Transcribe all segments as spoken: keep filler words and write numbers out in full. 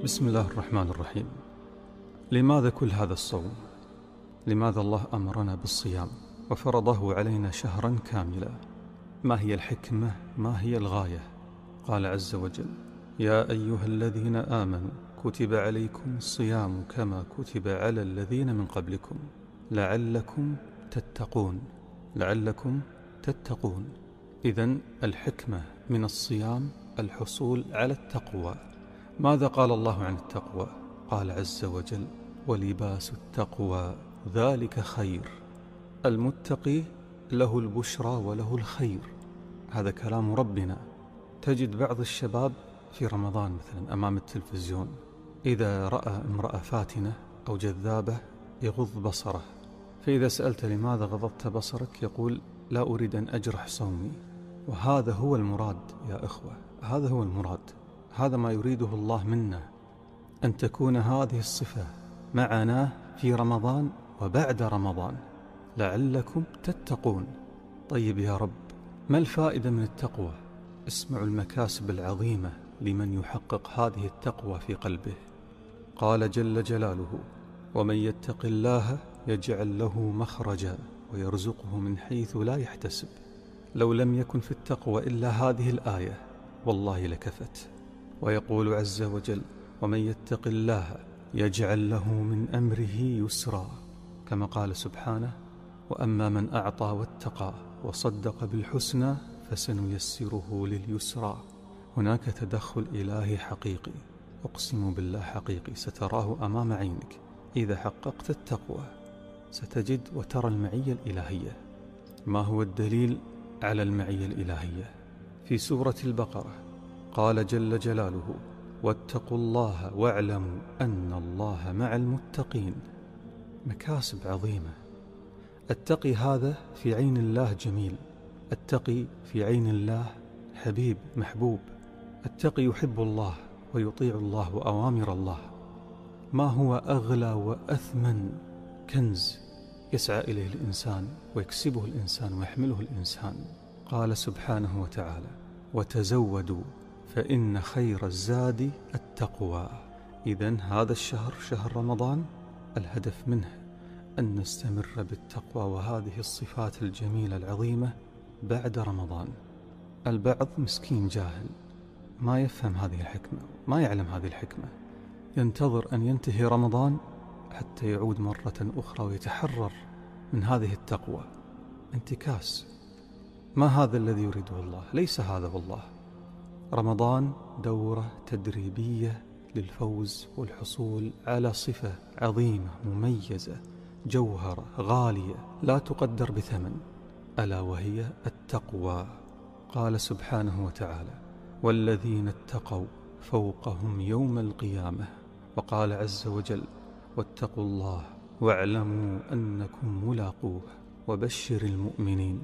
بسم الله الرحمن الرحيم. لماذا كل هذا الصوم؟ لماذا الله أمرنا بالصيام وفرضه علينا شهرا كاملا؟ ما هي الحكمة؟ ما هي الغاية؟ قال عز وجل: يا أيها الذين آمنوا كتب عليكم الصيام كما كتب على الذين من قبلكم لعلكم تتقون. لعلكم تتقون. إذن الحكمة من الصيام الحصول على التقوى. ماذا قال الله عن التقوى؟ قال عز وجل: ولباس التقوى ذلك خير. المتقي له البشرى وله الخير. هذا كلام ربنا. تجد بعض الشباب في رمضان مثلا أمام التلفزيون إذا رأى امرأة فاتنة أو جذابة يغض بصره، فإذا سألت لماذا غضضت بصرك يقول: لا أريد أن أجرح صومي. وهذا هو المراد يا إخوة، هذا هو المراد، هذا ما يريده الله منا، أن تكون هذه الصفة معنا في رمضان وبعد رمضان لعلكم تتقون. طيب يا رب، ما الفائدة من التقوى؟ اسمعوا المكاسب العظيمة لمن يحقق هذه التقوى في قلبه. قال جل جلاله: ومن يتق الله يجعل له مخرجا ويرزقه من حيث لا يحتسب. لو لم يكن في التقوى إلا هذه الآية والله لكفت. ويقول عز وجل: ومن يتق الله يجعل له من أمره يسرا، كما قال سبحانه: وأما من أعطى واتقى وصدق بالحسنى فسنيسره لليسرى. هناك تدخل إلهي حقيقي، أقسم بالله حقيقي، ستراه أمام عينك. إذا حققت التقوى ستجد وترى المعية الإلهية. ما هو الدليل على المعية الإلهية؟ في سورة البقرة قال جل جلاله: واتقوا الله واعلموا أن الله مع المتقين. مكاسب عظيمة. التقي هذا في عين الله جميل، التقي في عين الله حبيب محبوب، التقي يحب الله ويطيع الله وأوامر الله. ما هو أغلى وأثمن كنز يسعى إليه الإنسان ويكسبه الإنسان ويحمله الإنسان؟ قال سبحانه وتعالى: وتزودوا فإن خير الزاد التقوى. إذن هذا الشهر، شهر رمضان، الهدف منه أن نستمر بالتقوى وهذه الصفات الجميلة العظيمة بعد رمضان. البعض مسكين جاهل ما يفهم هذه الحكمة، ما يعلم هذه الحكمة، ينتظر أن ينتهي رمضان حتى يعود مرة أخرى ويتحرر من هذه التقوى. انتكاس. ما هذا الذي يريده الله، ليس هذا والله. رمضان دورة تدريبية للفوز والحصول على صفة عظيمة مميزة، جوهرة غالية لا تقدر بثمن، ألا وهي التقوى. قال سبحانه وتعالى: والذين اتقوا فوقهم يوم القيامة. وقال عز وجل: واتقوا الله واعلموا أنكم ملاقوه وبشر المؤمنين.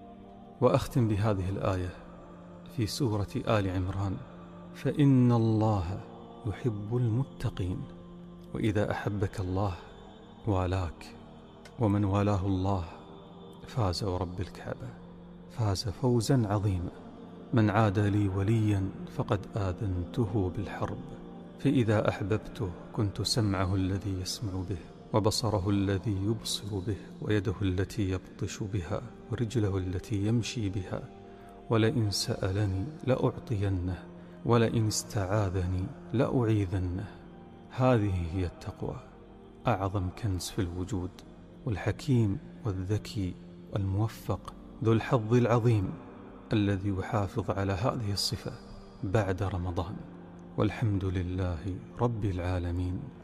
وأختم بهذه الآية في سورة آل عمران: فإن الله يحب المتقين. وإذا أحبك الله والاك، ومن والاه الله فاز ورب الكعبة، فاز فوزا عظيما. من عاد لي وليا فقد آذنته بالحرب. فإذا أحببته كنت سمعه الذي يسمع به، وبصره الذي يبصر به، ويده التي يبطش بها، ورجله التي يمشي بها. ولئن سألني لأعطينه، ولئن استعاذني لأعيذنه. هذه هي التقوى، أعظم كنز في الوجود، والحكيم والذكي والموفق ذو الحظ العظيم الذي يحافظ على هذه الصفة بعد رمضان. والحمد لله رب العالمين.